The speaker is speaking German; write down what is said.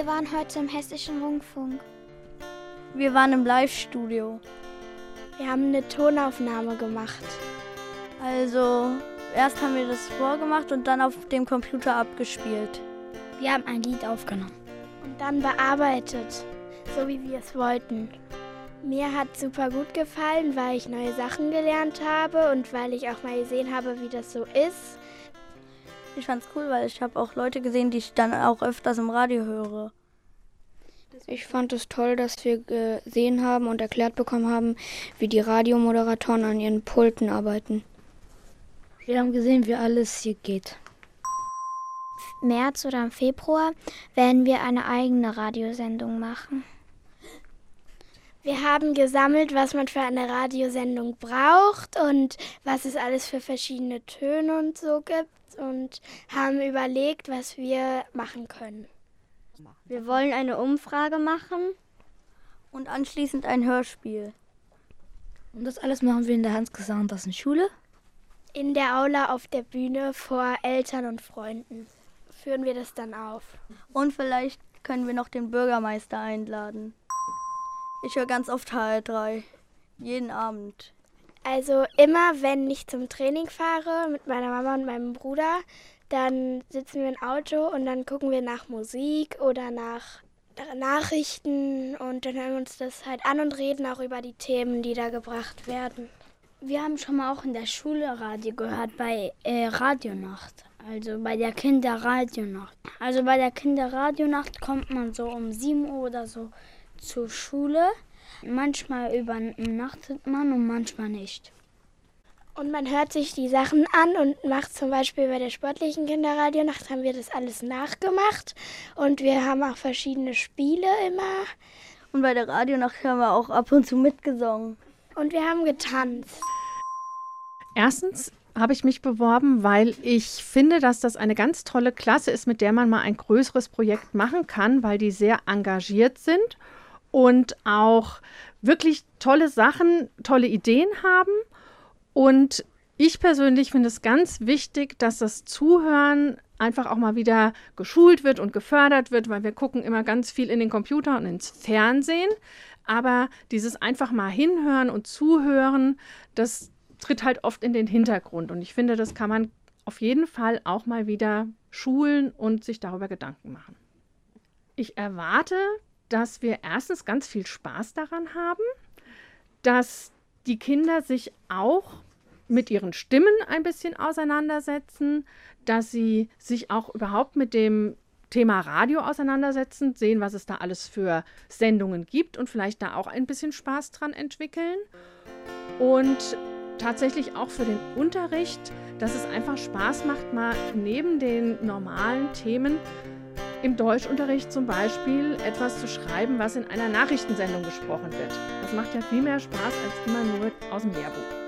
Wir waren heute im Hessischen Rundfunk. Wir waren im Live-Studio. Wir haben eine Tonaufnahme gemacht. Also, erst haben wir das vorgemacht und dann auf dem Computer abgespielt. Wir haben ein Lied aufgenommen. Und dann bearbeitet, so wie wir es wollten. Mir hat super gut gefallen, weil ich neue Sachen gelernt habe und weil ich auch mal gesehen habe, wie das so ist. Ich fand's cool, weil ich habe auch Leute gesehen, die ich dann auch öfters im Radio höre. Ich fand es toll, dass wir gesehen haben und erklärt bekommen haben, wie die Radiomoderatoren an ihren Pulten arbeiten. Wir haben gesehen, wie alles hier geht. Im März oder im Februar werden wir eine eigene Radiosendung machen. Wir haben gesammelt, was man für eine Radiosendung braucht und was es alles für verschiedene Töne und so gibt und haben überlegt, was wir machen können. Wir wollen eine Umfrage machen und anschließend ein Hörspiel. Und das alles machen wir in der Hans-Christian-Andersen-Schule? In der Aula auf der Bühne vor Eltern und Freunden führen wir das dann auf. Und vielleicht können wir noch den Bürgermeister einladen. Ich höre ganz oft HR3, jeden Abend. Also immer, wenn ich zum Training fahre mit meiner Mama und meinem Bruder, dann sitzen wir im Auto und dann gucken wir nach Musik oder nach Nachrichten und dann hören wir uns das halt an und reden auch über die Themen, die da gebracht werden. Wir haben schon mal auch in der Schule Radio gehört, bei Radionacht, also bei der Kinderradionacht. Also bei der Kinderradionacht kommt man so um 7 Uhr oder so zur Schule. Manchmal übernachtet man und manchmal nicht. Und man hört sich die Sachen an und macht zum Beispiel bei der sportlichen Kinderradionacht haben wir das alles nachgemacht. Und wir haben auch verschiedene Spiele immer. Und bei der Radionacht haben wir auch ab und zu mitgesungen. Und wir haben getanzt. Erstens habe ich mich beworben, weil ich finde, dass das eine ganz tolle Klasse ist, mit der man mal ein größeres Projekt machen kann, weil die sehr engagiert sind und auch wirklich tolle Sachen, tolle Ideen haben. Und ich persönlich finde es ganz wichtig, dass das Zuhören einfach auch mal wieder geschult wird und gefördert wird, weil wir gucken immer ganz viel in den Computer und ins Fernsehen. Aber dieses einfach mal hinhören und zuhören, das tritt halt oft in den Hintergrund. Und ich finde, das kann man auf jeden Fall auch mal wieder schulen und sich darüber Gedanken machen. Ich erwarte, dass wir erstens ganz viel Spaß daran haben, dass die Kinder sich auch mit ihren Stimmen ein bisschen auseinandersetzen, dass sie sich auch überhaupt mit dem Thema Radio auseinandersetzen, sehen, was es da alles für Sendungen gibt und vielleicht da auch ein bisschen Spaß dran entwickeln. Und tatsächlich auch für den Unterricht, dass es einfach Spaß macht, mal neben den normalen Themen im Deutschunterricht zum Beispiel etwas zu schreiben, was in einer Nachrichtensendung gesprochen wird. Das macht ja viel mehr Spaß als immer nur aus dem Lehrbuch.